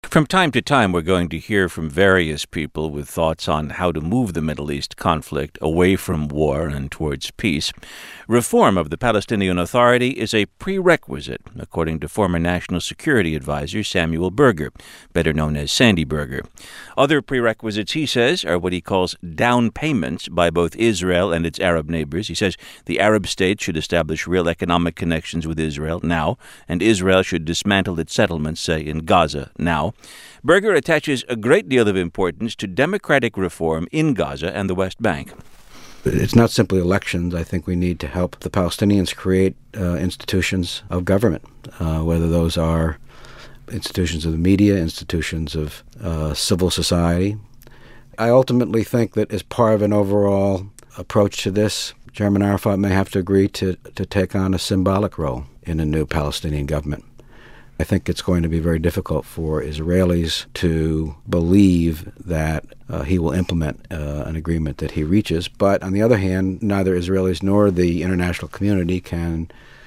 From time to time, we're going to hear from various people with thoughts on how to move the Middle East conflict away from war and towards peace. Reform of the Palestinian Authority is a prerequisite, according to former National Security Advisor Samuel Berger, better known as Sandy Berger. Other prerequisites, he says, are what he calls down payments by both Israel and its Arab neighbors. He says the Arab states should establish real economic connections with Israel now, and Israel should dismantle its settlements, say, in Gaza now. Berger attaches a great deal of importance to democratic reform in Gaza and the West Bank. It's not simply elections. I think we need to help the Palestinians create institutions of government, whether those are institutions of the media, institutions of civil society. I ultimately think that as part of an overall approach to this, Chairman Arafat may have to agree to take on a symbolic role in a new Palestinian government. I think it's going to be very difficult for Israelis to believe that he will implement an agreement that he reaches. But on the other hand, neither Israelis nor the international community can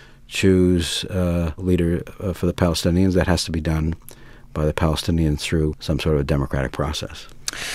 choose a leader for the Palestinians. That has to be done by the Palestinians through some sort of a democratic process.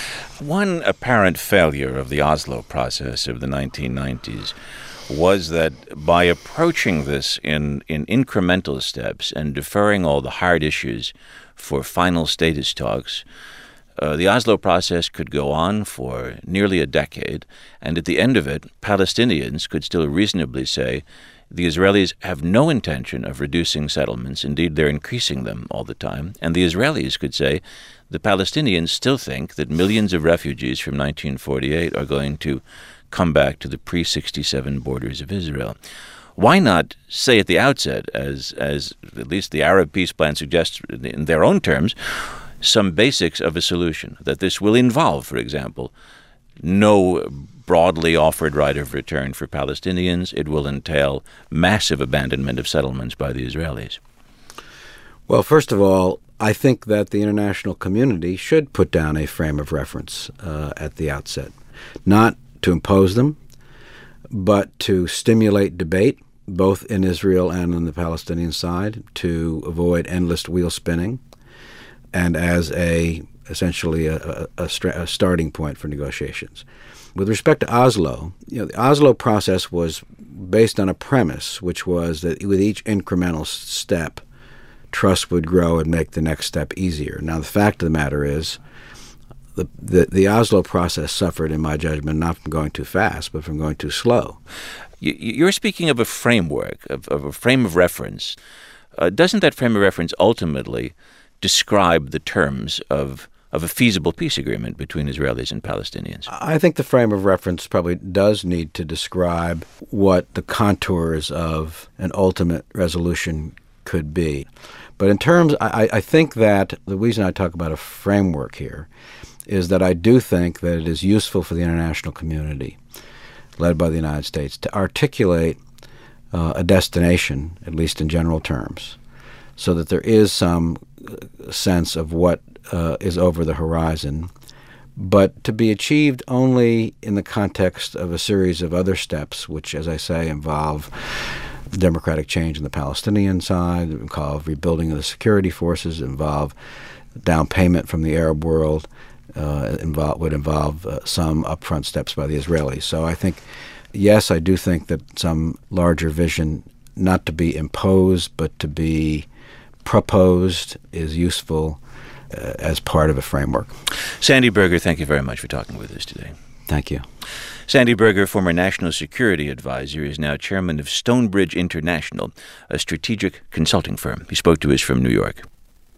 One apparent failure of the Oslo process of the 1990s was that by approaching this in incremental steps and deferring all the hard issues for final status talks, the Oslo process could go on for nearly a decade, and at the end of it, Palestinians could still reasonably say the Israelis have no intention of reducing settlements. Indeed, they're increasing them all the time. And the Israelis could say the Palestinians still think that millions of refugees from 1948 are going to come back to the pre-67 borders of Israel. Why not say at the outset, as at least the Arab peace plan suggests in their own terms, some basics of a solution, that this will involve, for example, no broadly offered right of return for Palestinians. It will entail massive abandonment of settlements by the Israelis. Well, first of all, I think that the international community should put down a frame of reference at the outset, not to impose them, but to stimulate debate, both in Israel and on the Palestinian side, to avoid endless wheel spinning, and as essentially a starting point for negotiations. With respect to Oslo, the Oslo process was based on a premise, which was that with each incremental step, trust would grow and make the next step easier. Now, the fact of the matter is, the Oslo process suffered, in my judgment, not from going too fast, but from going too slow. You're speaking of a framework, of a frame of reference. Doesn't that frame of reference ultimately describe the terms of a feasible peace agreement between Israelis and Palestinians? I think the frame of reference probably does need to describe what the contours of an ultimate resolution could be. But in terms, I think that the reason I talk about a framework here is that I do think that it is useful for the international community, led by the United States, to articulate a destination, at least in general terms, so that there is some sense of what is over the horizon, but to be achieved only in the context of a series of other steps, which, as I say, involve democratic change on the Palestinian side, involve rebuilding of the security forces, involve down payment from the Arab world, would involve some upfront steps by the Israelis. So I think, yes, I do think that some larger vision, not to be imposed, but to be proposed, is useful as part of a framework. Sandy Berger, thank you very much for talking with us today. Thank you. Sandy Berger, former National Security Advisor, is now chairman of Stonebridge International, a strategic consulting firm. He spoke to us from New York.